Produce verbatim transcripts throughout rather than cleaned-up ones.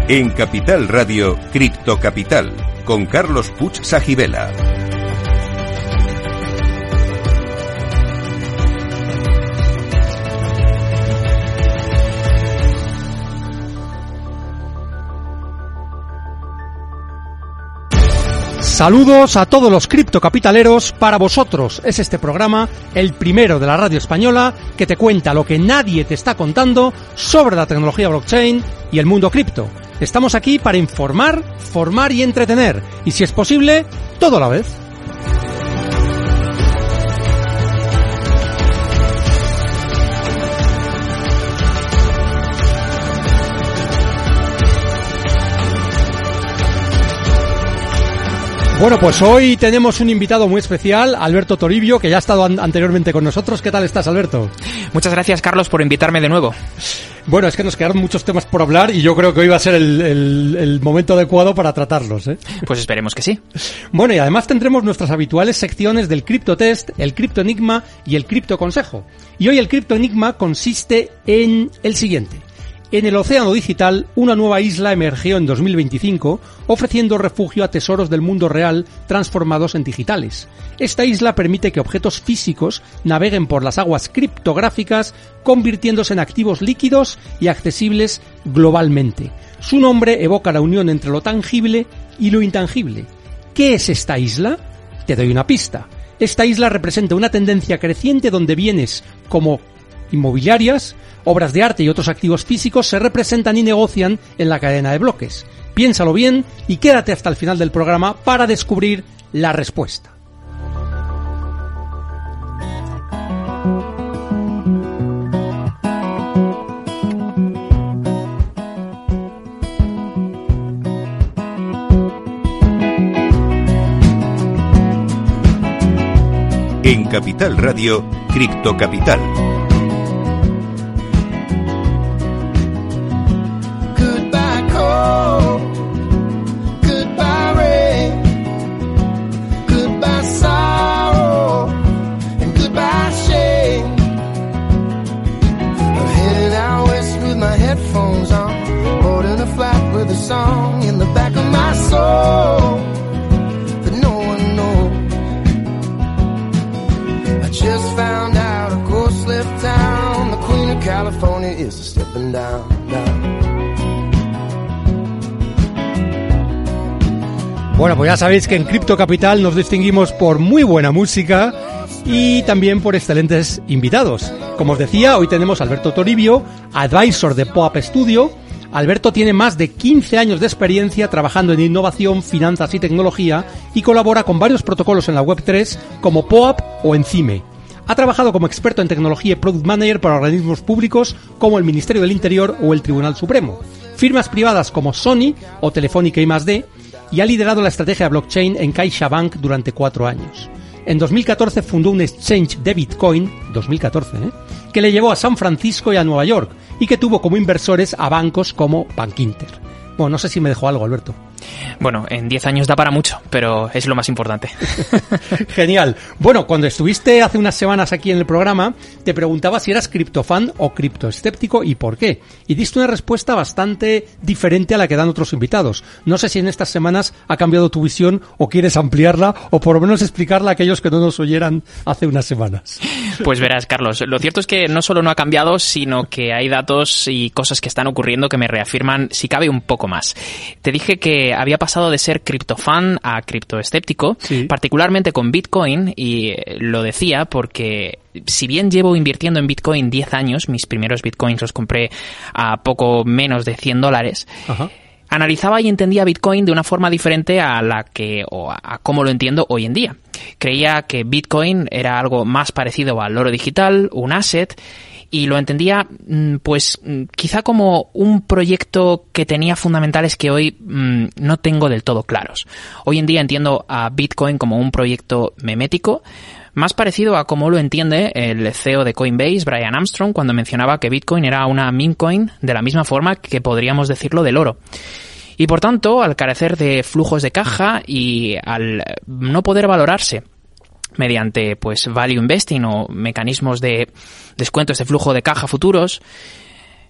En Capital Radio, Cripto Capital, con Carlos Puig Sajibela. Saludos a todos los criptocapitaleros. Para vosotros es este programa, el primero de la radio española, que te cuenta lo que nadie te está contando sobre la tecnología blockchain y el mundo cripto. Estamos aquí para informar, formar y entretener, y si es posible, todo a la vez. Bueno, pues hoy tenemos un invitado muy especial, Alberto Toribio, que ya ha estado an- anteriormente con nosotros. ¿Qué tal estás, Alberto? Muchas gracias, Carlos, por invitarme de nuevo. Bueno, es que nos quedaron muchos temas por hablar y yo creo que hoy va a ser el, el, el momento adecuado para tratarlos, ¿eh? Pues esperemos que sí. Bueno, y además tendremos nuestras habituales secciones del Crypto Test, el Crypto Enigma y el Crypto Consejo. Y hoy el Crypto Enigma consiste en el siguiente. En el océano digital, una nueva isla emergió en dos mil veinticinco, ofreciendo refugio a tesoros del mundo real transformados en digitales. Esta isla permite que objetos físicos naveguen por las aguas criptográficas, convirtiéndose en activos líquidos y accesibles globalmente. Su nombre evoca la unión entre lo tangible y lo intangible. ¿Qué es esta isla? Te doy una pista. Esta isla representa una tendencia creciente donde bienes como inmobiliarias, obras de arte y otros activos físicos se representan y negocian en la cadena de bloques. Piénsalo bien y quédate hasta el final del programa para descubrir la respuesta. En Capital Radio, Cripto Capital. Song in the back of my soul that no one knows. I just found out a ghost left town. The Queen of California is stepping down, down. Bueno, pues ya sabéis que en Crypto Capital nos distinguimos por muy buena música y también por excelentes invitados. Como os decía, hoy tenemos a Alberto Toribio, advisor de POAP Studio. Alberto tiene más de quince años de experiencia trabajando en innovación, finanzas y tecnología y colabora con varios protocolos en la web tres como POAP o Encime. Ha trabajado como experto en tecnología y product manager para organismos públicos como el Ministerio del Interior o el Tribunal Supremo, firmas privadas como Sony o Telefónica I más D, y ha liderado la estrategia de blockchain en CaixaBank durante cuatro años. En dos mil catorce fundó un exchange de Bitcoin, dos mil catorce, ¿eh? que le llevó a San Francisco y a Nueva York, y que tuvo como inversores a bancos como Bankinter. Bueno, no sé si me dejó algo, Alberto. Bueno, en diez años da para mucho, pero es lo más importante. Genial. Bueno, cuando estuviste hace unas semanas aquí en el programa, te preguntaba si eras criptofan o criptoescéptico y por qué. Y diste una respuesta bastante diferente a la que dan otros invitados. No sé si en estas semanas ha cambiado tu visión o quieres ampliarla o por lo menos explicarla a aquellos que no nos oyeran hace unas semanas. Pues verás, Carlos, lo cierto es que no solo no ha cambiado, sino que hay datos y cosas que están ocurriendo que me reafirman, si cabe, un poco más. Te dije que había pasado de ser criptofan a criptoescéptico, sí, particularmente con Bitcoin, y lo decía porque si bien llevo invirtiendo en Bitcoin diez años, mis primeros Bitcoins los compré a poco menos de cien dólares, Ajá. analizaba y entendía Bitcoin de una forma diferente a la que o a cómo lo entiendo hoy en día. Creía que Bitcoin era algo más parecido al oro digital, un asset, y lo entendía pues quizá como un proyecto que tenía fundamentales que hoy mmm, no tengo del todo claros. Hoy en día entiendo a Bitcoin como un proyecto memético, más parecido a como lo entiende el C E O de Coinbase, Brian Armstrong, cuando mencionaba que Bitcoin era una meme coin de la misma forma que podríamos decirlo del oro. Y por tanto, al carecer de flujos de caja y al no poder valorarse mediante pues value investing o mecanismos de descuentos de flujo de caja futuros,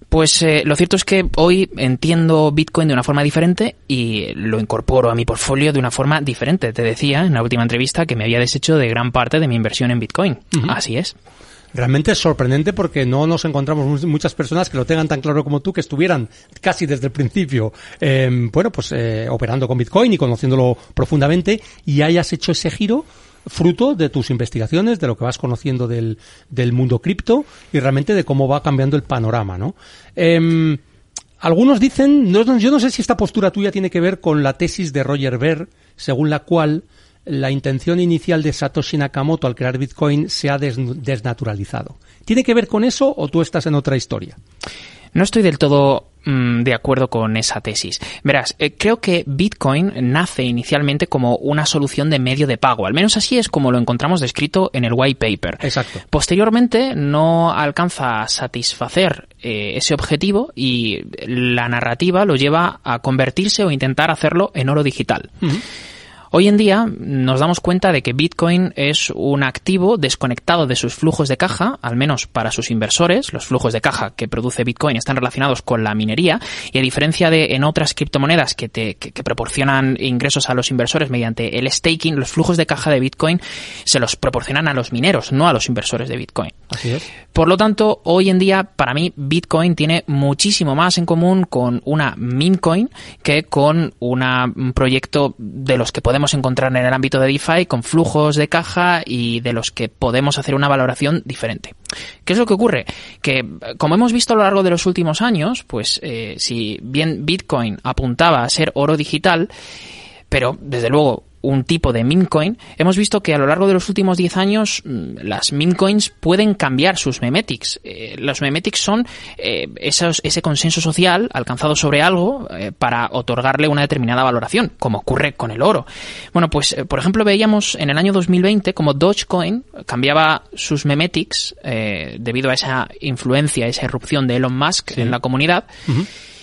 Pues eh, lo cierto es que hoy entiendo Bitcoin de una forma diferente y lo incorporo a mi portfolio de una forma diferente. Te decía en la última entrevista que me había deshecho de gran parte de mi inversión en Bitcoin. Uh-huh. Así es. Realmente es sorprendente porque no nos encontramos muchas personas que lo tengan tan claro como tú, que estuvieran casi desde el principio, eh, bueno, pues eh, operando con Bitcoin y conociéndolo profundamente, y hayas hecho ese giro fruto de tus investigaciones, de lo que vas conociendo del, del mundo cripto y realmente de cómo va cambiando el panorama, ¿no? Eh, algunos dicen, no, yo no sé si esta postura tuya tiene que ver con la tesis de Roger Ver, según la cual la intención inicial de Satoshi Nakamoto al crear Bitcoin se ha des, desnaturalizado. ¿Tiene que ver con eso o tú estás en otra historia? No estoy del todo mmm, de acuerdo con esa tesis. Verás, eh, creo que Bitcoin nace inicialmente como una solución de medio de pago. Al menos así es como lo encontramos descrito en el white paper. Exacto. Posteriormente no alcanza a satisfacer eh, ese objetivo y la narrativa lo lleva a convertirse o intentar hacerlo en oro digital. Uh-huh. Hoy en día nos damos cuenta de que Bitcoin es un activo desconectado de sus flujos de caja, al menos para sus inversores. Los flujos de caja que produce Bitcoin están relacionados con la minería y a diferencia de en otras criptomonedas que, te, que, que proporcionan ingresos a los inversores mediante el staking, los flujos de caja de Bitcoin se los proporcionan a los mineros, no a los inversores de Bitcoin. Así es. Por lo tanto, hoy en día, para mí, Bitcoin tiene muchísimo más en común con una meme coin que con una, un proyecto de los que podemos encontrar en el ámbito de DeFi con flujos de caja y de los que podemos hacer una valoración diferente. ¿Qué es lo que ocurre? Que, como hemos visto a lo largo de los últimos años, pues eh, si bien Bitcoin apuntaba a ser oro digital, pero desde luego un tipo de meme coin, hemos visto que a lo largo de los últimos diez años las meme coins pueden cambiar sus memetics. Eh, los memetics son eh, esos, ese consenso social alcanzado sobre algo eh, para otorgarle una determinada valoración, como ocurre con el oro. Bueno, pues eh, por ejemplo veíamos en el año dos mil veinte como Dogecoin cambiaba sus memetics eh, debido a esa influencia, esa irrupción de Elon Musk sí. en la comunidad. Uh-huh.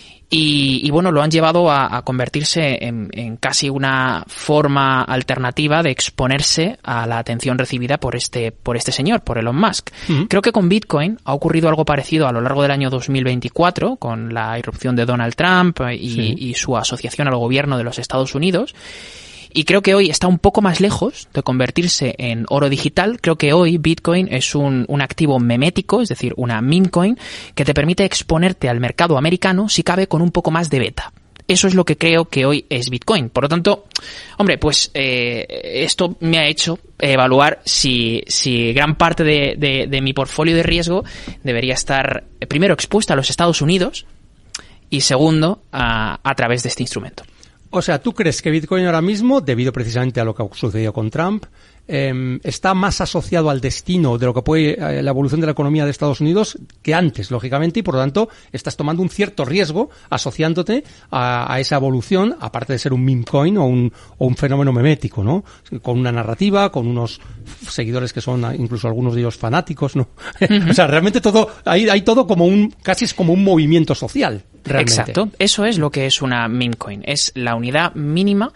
Y, y bueno, lo han llevado a, a convertirse en, en casi una forma alternativa de exponerse a la atención recibida por este, por este señor, por Elon Musk. Uh-huh. Creo que con Bitcoin ha ocurrido algo parecido a lo largo del año dos mil veinticuatro, con la irrupción de Donald Trump y, sí. y su asociación al gobierno de los Estados Unidos. Y creo que hoy está un poco más lejos de convertirse en oro digital. Creo que hoy Bitcoin es un, un activo memético, es decir, una meme coin, que te permite exponerte al mercado americano, si cabe, con un poco más de beta. Eso es lo que creo que hoy es Bitcoin. Por lo tanto, hombre, pues eh, esto me ha hecho evaluar si, si gran parte de, de, de mi portfolio de riesgo debería estar, primero, expuesta a los Estados Unidos y, segundo, a, a través de este instrumento. O sea, ¿tú crees que Bitcoin ahora mismo, debido precisamente a lo que ha sucedido con Trump, eh, está más asociado al destino de lo que puede eh, la evolución de la economía de Estados Unidos que antes, lógicamente, y por lo tanto estás tomando un cierto riesgo asociándote a, a esa evolución, aparte de ser un meme coin o un, o un fenómeno memético, ¿no? Con una narrativa, con unos seguidores que son incluso algunos de ellos fanáticos, ¿no? Uh-huh. O sea, realmente todo, hay, hay todo como un, casi es como un movimiento social. Realmente. Exacto, eso es lo que es una meme coin, es la unidad mínima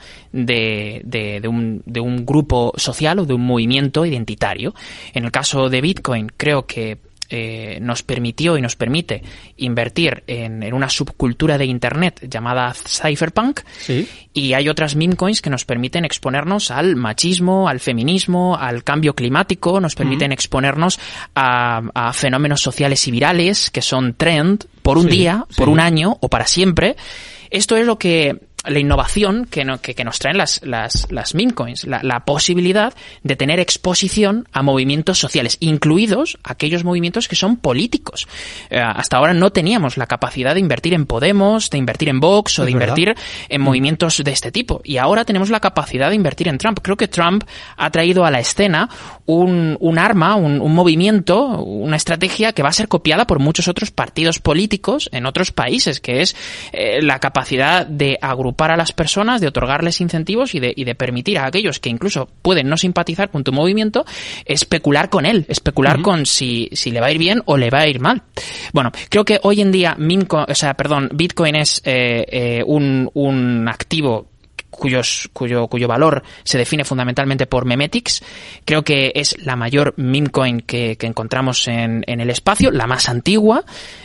de, de, de, un, de un grupo social o de un movimiento identitario. En el caso de Bitcoin, creo que eh, nos permitió y nos permite invertir en, en una subcultura de Internet llamada cypherpunk. Sí. Y hay otras meme coins que nos permiten exponernos al machismo, al feminismo, al cambio climático, nos permiten uh-huh. exponernos a, a fenómenos sociales y virales que son trend por un sí, día, sí. por un año o para siempre. Esto es lo que la innovación que, no, que, que nos traen las, las, las meme coins, la, la posibilidad de tener exposición a movimientos sociales, incluidos aquellos movimientos que son políticos. Eh, hasta ahora no teníamos la capacidad de invertir en Podemos, de invertir en Vox o de invertir en movimientos de este tipo. Y ahora tenemos la capacidad de invertir en Trump. Creo que Trump ha traído a la escena un, un arma, un, un movimiento, una estrategia que va a ser copiada por muchos otros partidos políticos en otros países, que es eh, la capacidad de agrupar a las personas, de otorgarles incentivos y de, y de permitir a aquellos que incluso pueden no simpatizar con tu movimiento, especular con él, especular uh-huh. con si, si le va a ir bien o le va a ir mal. Bueno, creo que hoy en día Mimco, o sea, perdón, Bitcoin es eh, eh, un, un activo cuyos, cuyo, cuyo valor se define fundamentalmente por memetics. Creo que es la mayor meme coin que, que encontramos en, en el espacio, la más antigua,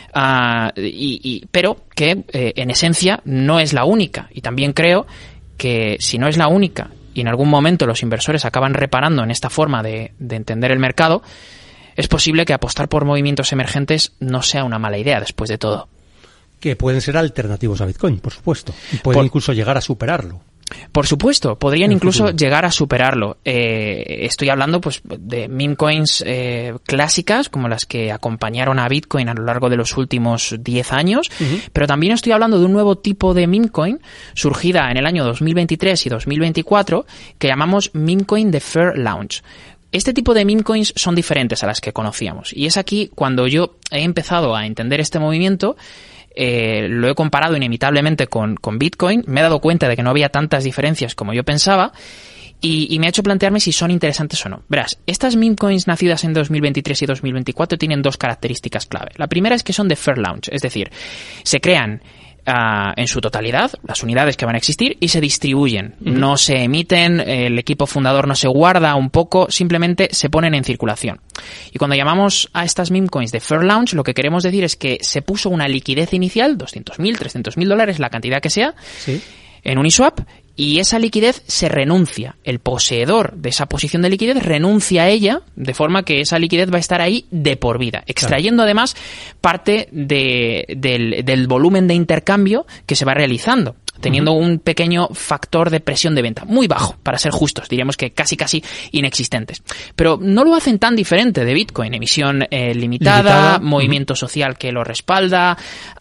uh, y, y, pero que eh, en esencia no es la única. Y también creo que si no es la única y en algún momento los inversores acaban reparando en esta forma de, de entender el mercado, es posible que apostar por movimientos emergentes no sea una mala idea después de todo. Que pueden ser alternativos a Bitcoin, por supuesto. Y pueden por, incluso llegar a superarlo. Por supuesto, podrían en incluso futuro. llegar a superarlo. Eh, estoy hablando pues de meme coins eh, clásicas, como las que acompañaron a Bitcoin a lo largo de los últimos diez años, uh-huh. pero también estoy hablando de un nuevo tipo de meme coin surgida en el año dos mil veintitrés y dos mil veinticuatro que llamamos meme coin de Fair Launch. Este tipo de meme coins son diferentes a las que conocíamos, y es aquí cuando yo he empezado a entender este movimiento. Eh, lo he comparado inevitablemente con, con Bitcoin, me he dado cuenta de que no había tantas diferencias como yo pensaba, y, y me ha hecho plantearme si son interesantes o no. Verás, estas meme coins nacidas en dos mil veintitrés y dos mil veinticuatro tienen dos características clave. La primera es que son de Fair Launch, es decir, se crean Uh, en su totalidad, las unidades que van a existir, y se distribuyen. Uh-huh. No se emiten, el equipo fundador no se guarda un poco, simplemente se ponen en circulación. Y cuando llamamos a estas meme coins de Fair Launch, lo que queremos decir es que se puso una liquidez inicial, doscientos mil, trescientos mil dólares, la cantidad que sea, ¿sí?, en Uniswap, y esa liquidez se renuncia. El poseedor de esa posición de liquidez renuncia a ella, de forma que esa liquidez va a estar ahí de por vida, extrayendo claro. además parte de, del, del volumen de intercambio que se va realizando, teniendo uh-huh. un pequeño factor de presión de venta, muy bajo, para ser justos, diríamos que casi casi inexistentes. Pero no lo hacen tan diferente de Bitcoin, emisión eh, limitada, limitada, movimiento uh-huh. social que lo respalda,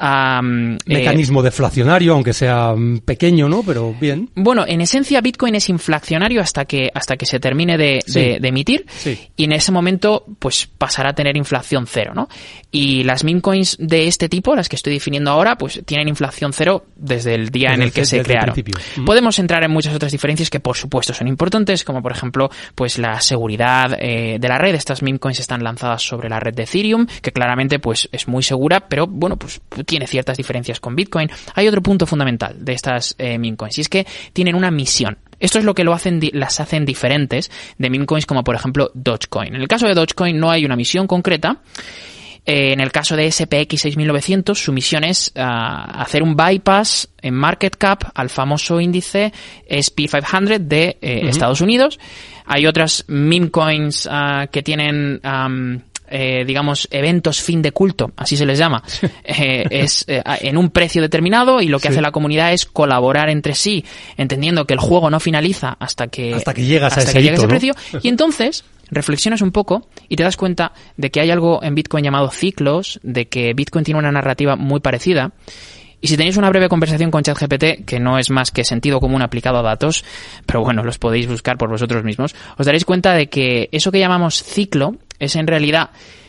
um, mecanismo eh, deflacionario, aunque sea pequeño, ¿no? Pero bien. Bueno, en esencia Bitcoin es inflacionario hasta que hasta que se termine de, sí. de, de emitir, sí. y en ese momento pues pasará a tener inflación cero, ¿no? Y las meme coins de este tipo, las que estoy definiendo ahora, pues tienen inflación cero desde el día desde en el que el, se crearon. Uh-huh. Podemos entrar en muchas otras diferencias que por supuesto son importantes, como por ejemplo pues la seguridad eh, de la red. Estas meme coins están lanzadas sobre la red de Ethereum, que claramente pues es muy segura, pero bueno, pues tiene ciertas diferencias con Bitcoin. Hay otro punto fundamental de estas eh, meme coins, y es que tienen una misión. Esto es lo que lo hacen, las hacen diferentes de meme coins como por ejemplo Dogecoin. En el caso de Dogecoin no hay una misión concreta. Eh, en el caso de S P X seis mil novecientos, su misión es uh, hacer un bypass en market cap al famoso índice S and P quinientos de eh, uh-huh. Estados Unidos. Hay otras meme coins uh, que tienen... Um, Eh, digamos, eventos fin de culto, así se les llama, eh, es eh, en un precio determinado, y lo que sí. hace la comunidad es colaborar entre sí, entendiendo que el juego no finaliza hasta que, hasta que llegas hasta a ese, que llegue ese ¿no? precio, y entonces reflexionas un poco y te das cuenta de que hay algo en Bitcoin llamado ciclos, de que Bitcoin tiene una narrativa muy parecida. Y si tenéis una breve conversación con ChatGPT, que no es más que sentido común aplicado a datos, pero bueno, los podéis buscar por vosotros mismos, os daréis cuenta de que eso que llamamos ciclo es en realidad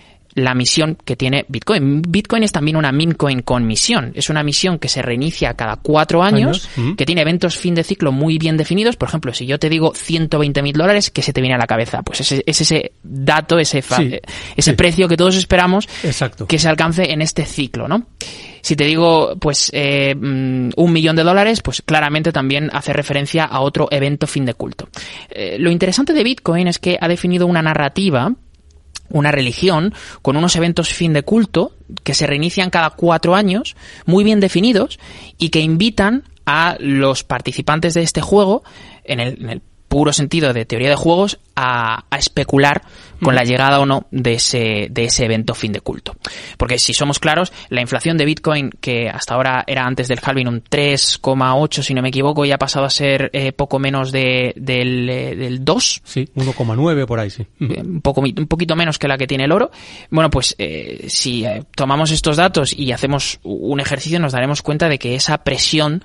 la misión que tiene Bitcoin. Bitcoin es también una meme coin con misión. Es una misión que se reinicia cada cuatro años, ¿Años? Uh-huh. que tiene eventos fin de ciclo muy bien definidos. Por ejemplo, si yo te digo ciento veinte mil dólares, ¿qué se te viene a la cabeza? Pues ese, es ese dato, ese, fa- sí, ese sí. precio que todos esperamos Exacto. que se alcance en este ciclo, ¿no? Si te digo, pues, eh, un millón de dólares, pues claramente también hace referencia a otro evento fin de culto. Eh, lo interesante de Bitcoin es que ha definido una narrativa, una religión, con unos eventos fin de culto que se reinician cada cuatro años, muy bien definidos, y que invitan a los participantes de este juego, en el, en el puro sentido de teoría de juegos, a, a especular con la llegada o no de ese, de ese evento fin de culto. Porque si somos claros, la inflación de Bitcoin, que hasta ahora era antes del halving un tres coma ocho, si no me equivoco, ya ha pasado a ser eh, poco menos de, del, eh, del dos. Sí, uno coma nueve por ahí, sí. Un, poco, un poquito menos que la que tiene el oro. Bueno, pues eh, si eh, tomamos estos datos y hacemos un ejercicio, nos daremos cuenta de que esa presión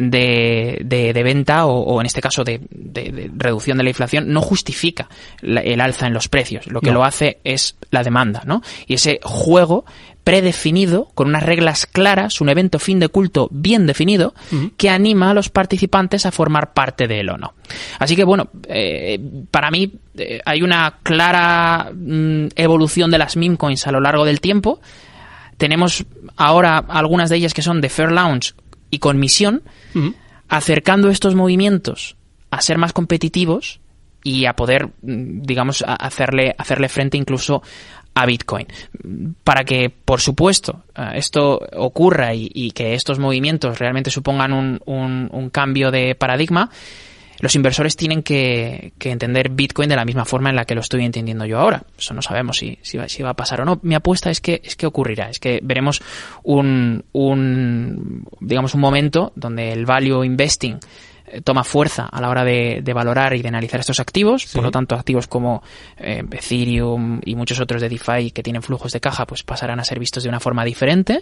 de, de, de venta, o, o en este caso de, de, de reducción de la inflación, no justifica la, el alza en los precios. Lo que no. lo hace es la demanda, ¿no? Y ese juego predefinido, con unas reglas claras, un evento fin de culto bien definido, uh-huh. que anima a los participantes a formar parte de él o no. Así que, bueno, eh, para mí eh, hay una clara mm, evolución de las meme coins a lo largo del tiempo. Tenemos ahora algunas de ellas que son de Fair Launch y con misión. Uh-huh. acercando estos movimientos a ser más competitivos y a poder, digamos, a hacerle, hacerle frente incluso a Bitcoin. Para que, por supuesto, esto ocurra y, y que estos movimientos realmente supongan un, un, un cambio de paradigma, los inversores tienen que, que entender Bitcoin de la misma forma en la que lo estoy entendiendo yo ahora. Eso no sabemos si, si, va, si va a pasar o no. Mi apuesta es que, es que ocurrirá. Es que veremos un, un, digamos, un momento donde el value investing toma fuerza a la hora de, de valorar y de analizar estos activos. Sí. Por lo tanto, activos como eh, Ethereum y muchos otros de DeFi que tienen flujos de caja, pues pasarán a ser vistos de una forma diferente.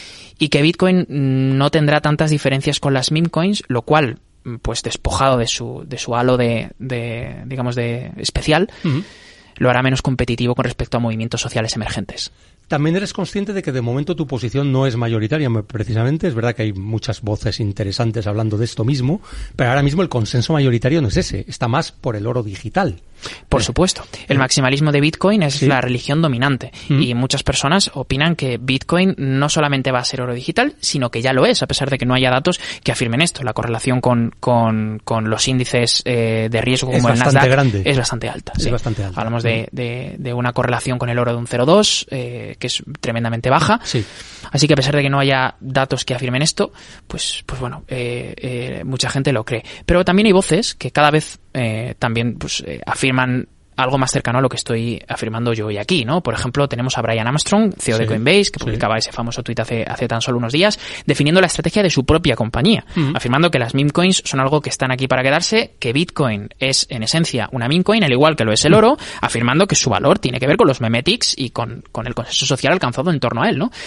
Y que Bitcoin no tendrá tantas diferencias con las meme coins, lo cual, pues despojado de su, de su halo de, de digamos, de especial, uh-huh. lo hará menos competitivo con respecto a movimientos sociales emergentes. También eres consciente de que de momento tu posición no es mayoritaria, precisamente. Es verdad que hay muchas voces interesantes hablando de esto mismo, pero ahora mismo el consenso mayoritario no es ese, está más por el oro digital. Por supuesto. El maximalismo de Bitcoin es sí. la religión dominante mm. y muchas personas opinan que Bitcoin no solamente va a ser oro digital, sino que ya lo es, a pesar de que no haya datos que afirmen esto. La correlación con, con, con los índices eh, de riesgo como es el Nasdaq grande. es bastante alta. Es sí. bastante alta. Hablamos de, de, de una correlación con el oro de un cero coma dos, eh, que es tremendamente baja. Sí. Así que a pesar de que no haya datos que afirmen esto, pues, pues bueno, eh, eh, mucha gente lo cree. Pero también hay voces que cada vez eh, también pues eh, afirman algo más cercano a lo que estoy afirmando yo hoy aquí, ¿no? Por ejemplo, tenemos a Brian Armstrong, C E O sí, de Coinbase, que publicaba sí. ese famoso tuit hace, hace tan solo unos días, definiendo la estrategia de su propia compañía, uh-huh. afirmando que las meme coins son algo que están aquí para quedarse, que Bitcoin es, en esencia, una meme coin, al igual que lo es el oro, uh-huh. afirmando que su valor tiene que ver con los memetics y con, con el consenso social alcanzado en torno a él, ¿no?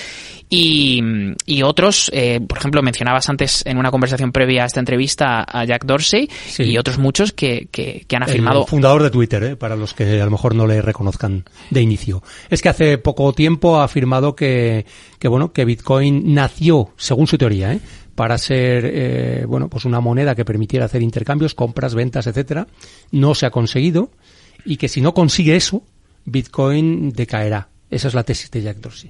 Y, y otros, eh, por ejemplo, mencionabas antes en una conversación previa a esta entrevista a Jack Dorsey sí. y otros muchos que, que, que han afirmado... El fundador de Twitter, ¿eh? Para los que a lo mejor no le reconozcan de inicio. Es que hace poco tiempo ha afirmado que, que bueno, que Bitcoin nació, según su teoría, ¿eh? para ser, eh, bueno, pues una moneda que permitiera hacer intercambios, compras, ventas, etcétera. No se ha conseguido y que si no consigue eso, Bitcoin decaerá. Esa es la tesis de Jack Dorsey.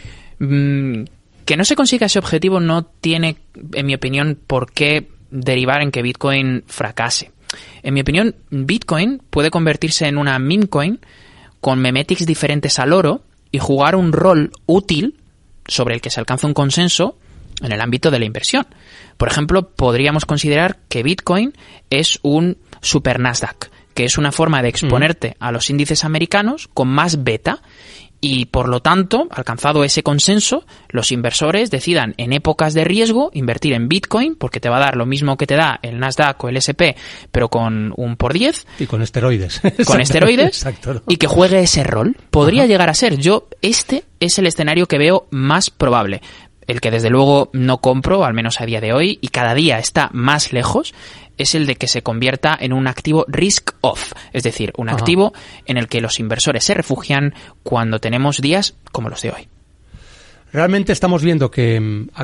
Mm, que no se consiga ese objetivo no tiene, en mi opinión, por qué derivar en que Bitcoin fracase. En mi opinión, Bitcoin puede convertirse en una meme coin con memetics diferentes al oro y jugar un rol útil sobre el que se alcanza un consenso en el ámbito de la inversión. Por ejemplo, podríamos considerar que Bitcoin es un super Nasdaq, que es una forma de exponerte mm. a los índices americanos con más beta. Y, por lo tanto, alcanzado ese consenso, los inversores decidan en épocas de riesgo invertir en Bitcoin porque te va a dar lo mismo que te da el Nasdaq o el ese pe, pero con un por diez. Y con esteroides. Con esteroides. Exacto, ¿no? Y que juegue ese rol. Podría Ajá. llegar a ser. Yo, este es el escenario que veo más probable. El que desde luego no compro, al menos a día de hoy, y cada día está más lejos, es el de que se convierta en un activo risk-off, es decir, un Ajá. activo en el que los inversores se refugian cuando tenemos días como los de hoy. Realmente estamos viendo que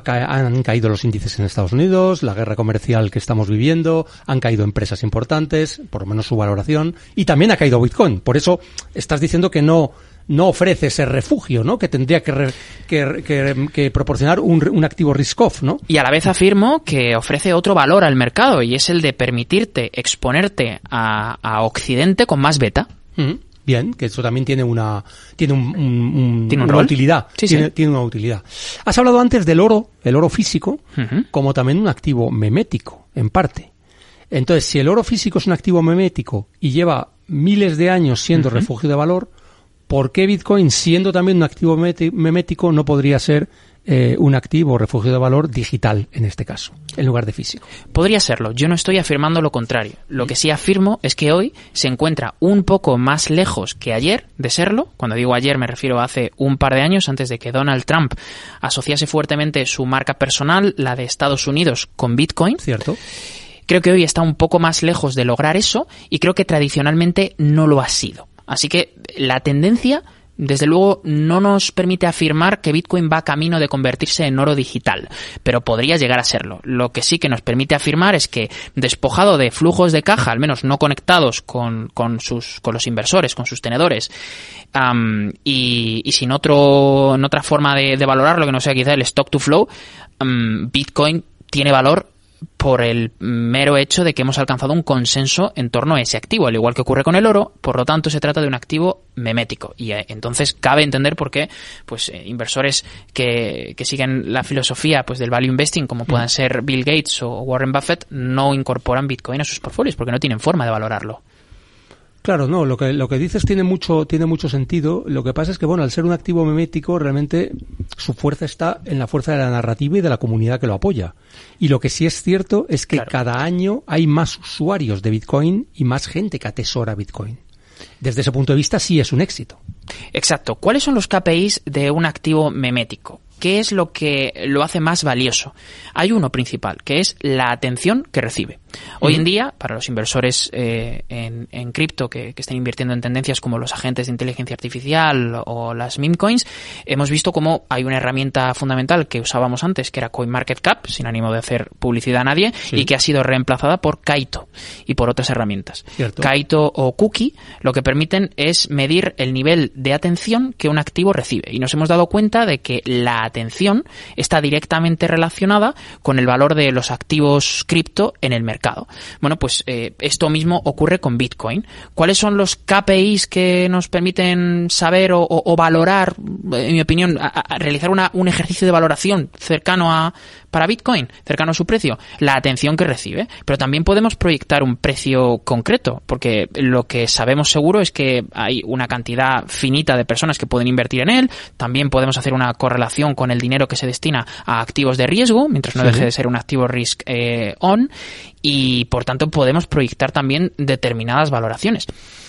han caído los índices en Estados Unidos, la guerra comercial que estamos viviendo, han caído empresas importantes, por lo menos su valoración, y también ha caído Bitcoin. Por eso estás diciendo que no... no ofrece ese refugio, ¿no? Que tendría que, re, que, que, que proporcionar un, un activo risk-off, ¿no? Y a la vez afirmo que ofrece otro valor al mercado y es el de permitirte exponerte a, a Occidente con más beta. Mm-hmm. Bien, que eso también tiene una tiene un, un, un ¿Tiene un una rol? utilidad. Sí, tiene, sí. tiene una utilidad. Has hablado antes del oro, el oro físico, uh-huh. como también un activo memético, en parte. Entonces, si el oro físico es un activo memético y lleva miles de años siendo uh-huh. refugio de valor, ¿por qué Bitcoin, siendo también un activo memético, no podría ser eh, un activo refugio de valor digital, en este caso, en lugar de físico? Podría serlo. Yo no estoy afirmando lo contrario. Lo que sí afirmo es que hoy se encuentra un poco más lejos que ayer de serlo. Cuando digo ayer me refiero a hace un par de años, antes de que Donald Trump asociase fuertemente su marca personal, la de Estados Unidos, con Bitcoin. Cierto. Creo que hoy está un poco más lejos de lograr eso y creo que tradicionalmente no lo ha sido. Así que la tendencia, desde luego, no nos permite afirmar que Bitcoin va camino de convertirse en oro digital, pero podría llegar a serlo. Lo que sí que nos permite afirmar es que, despojado de flujos de caja, al menos no conectados con, con, sus, con los inversores, con sus tenedores, um, y, y sin otro, en otra forma de, de valorarlo que no sea quizá el stock to flow, um, Bitcoin tiene valor por el mero hecho de que hemos alcanzado un consenso en torno a ese activo, al igual que ocurre con el oro. Por lo tanto, se trata de un activo memético, y eh, entonces cabe entender por qué pues eh, inversores que, que siguen la filosofía pues del value investing, como puedan ser Bill Gates o Warren Buffett, no incorporan Bitcoin a sus portfolios porque no tienen forma de valorarlo. Claro, no, lo que lo que dices tiene mucho tiene mucho sentido. Lo que pasa es que, bueno, al ser un activo memético, realmente su fuerza está en la fuerza de la narrativa y de la comunidad que lo apoya. Y lo que sí es cierto es que claro, cada año hay más usuarios de Bitcoin y más gente que atesora Bitcoin. Desde ese punto de vista sí es un éxito. Exacto. ¿Cuáles son los K P Is de un activo memético? ¿Qué es lo que lo hace más valioso? Hay uno principal, que es la atención que recibe. Hoy uh-huh. en día, para los inversores eh, en, en cripto que, que estén invirtiendo en tendencias como los agentes de inteligencia artificial o las meme coins, hemos visto cómo hay una herramienta fundamental que usábamos antes, que era CoinMarketCap, sin ánimo de hacer publicidad a nadie, sí. y que ha sido reemplazada por Kaito y por otras herramientas. Cierto. Kaito o Kuki lo que permiten es medir el nivel de atención que un activo recibe. Y nos hemos dado cuenta de que la atención está directamente relacionada con el valor de los activos cripto en el mercado. Bueno, pues eh, esto mismo ocurre con Bitcoin. ¿Cuáles son los K P Is que nos permiten saber o, o, o valorar, en mi opinión, a, a realizar una, un ejercicio de valoración cercano a para Bitcoin, cercano a su precio? La atención que recibe. Pero también podemos proyectar un precio concreto, porque lo que sabemos seguro es que hay una cantidad finita de personas que pueden invertir en él. También podemos hacer una correlación con el dinero que se destina a activos de riesgo, mientras no sí. deje de ser un activo risk eh, on, y por tanto podemos proyectar también determinadas valoraciones.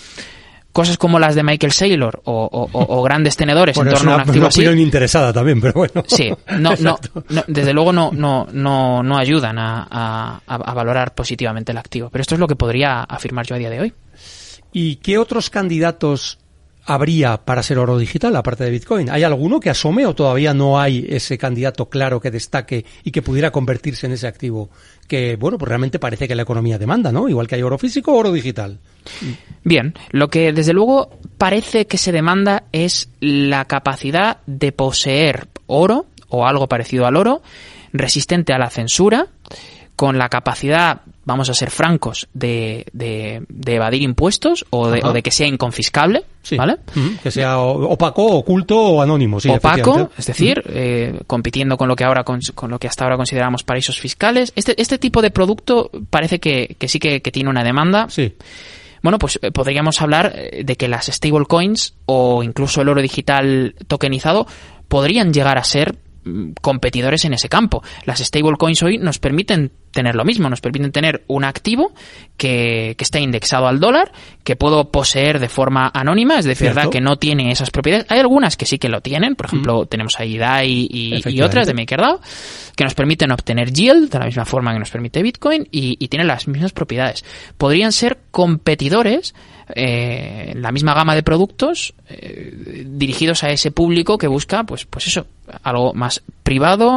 Cosas como las de Michael Saylor o, o, o grandes tenedores bueno, en torno a un activo así. Es una opinión interesada también, pero bueno. Sí, no, no, no, desde luego no, no, no, no ayudan a, a, a valorar positivamente el activo. Pero esto es lo que podría afirmar yo a día de hoy. ¿Y qué otros candidatos habría para ser oro digital, aparte de Bitcoin? ¿Hay alguno que asome o todavía no hay ese candidato claro que destaque y que pudiera convertirse en ese activo que, bueno, pues realmente parece que la economía demanda, ¿no? Igual que hay oro físico o oro digital. Bien, lo que desde luego parece que se demanda es la capacidad de poseer oro o algo parecido al oro, resistente a la censura, con la capacidad, vamos a ser francos, de, de, de evadir impuestos o de, o de que sea inconfiscable, sí. ¿vale? Uh-huh. Que sea opaco, oculto o anónimo, sí. Opaco, es decir, uh-huh. eh, compitiendo con lo que ahora con, con lo que hasta ahora consideramos paraísos fiscales. Este este tipo de producto parece que, que sí que, que tiene una demanda. Sí. Bueno, pues eh, podríamos hablar de que las stablecoins o incluso el oro digital tokenizado podrían llegar a ser competidores en ese campo. Las stablecoins hoy nos permiten tener lo mismo, nos permiten tener un activo que, que está indexado al dólar, que puedo poseer de forma anónima, es decir, verdad que no tiene esas propiedades. Hay algunas que sí que lo tienen, por ejemplo, mm. tenemos ahí D A I y, y otras de MakerDAO, que nos permiten obtener yield de la misma forma que nos permite Bitcoin y, y tienen las mismas propiedades. Podrían ser competidores eh, en la misma gama de productos eh, dirigidos a ese público que busca, pues, pues eso, algo más privado,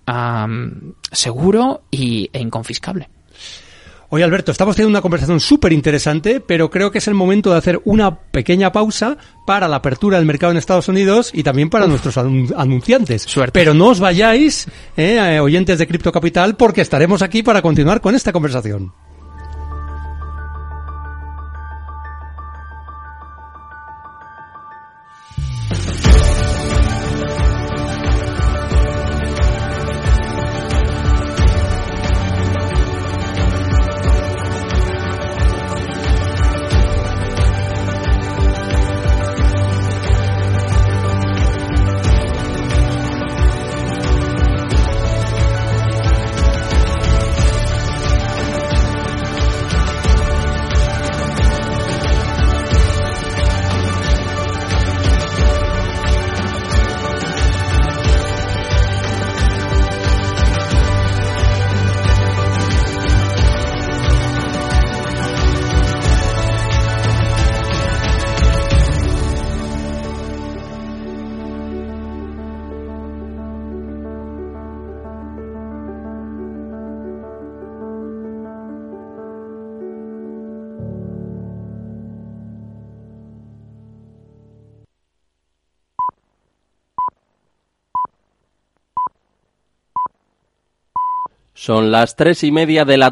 Um, seguro y, e inconfiscable. Oye, Alberto, estamos teniendo una conversación súper interesante, pero creo que es el momento de hacer una pequeña pausa para la apertura del mercado en Estados Unidos y también para Uf. nuestros anunciantes. Suerte. Pero no os vayáis, eh, oyentes de Cripto Capital, porque estaremos aquí para continuar con esta conversación. Son las tres y media de la